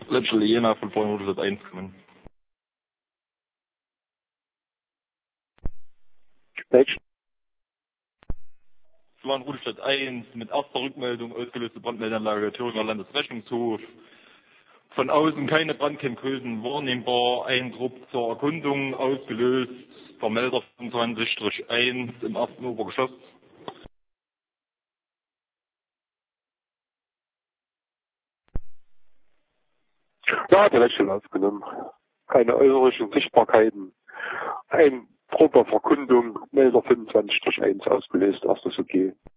Letzte Jena von vorhin Rudolstadt 1 kommen. Welch? Es war in Rudolstadt 1 mit erster Rückmeldung ausgelöste Brandmeldeanlage Thüringer Landesrechnungshof. Von außen keine Brandkenngrößen wahrnehmbar, Eindruck zur Erkundung ausgelöst, Vermelder 25-1 im ersten Obergeschoss. Ja, der Wechsel aufgenommen. Keine äußerlichen Sichtbarkeiten. Ein proper Verkundung, Melder 25-1 ausgelöst, erstes okay.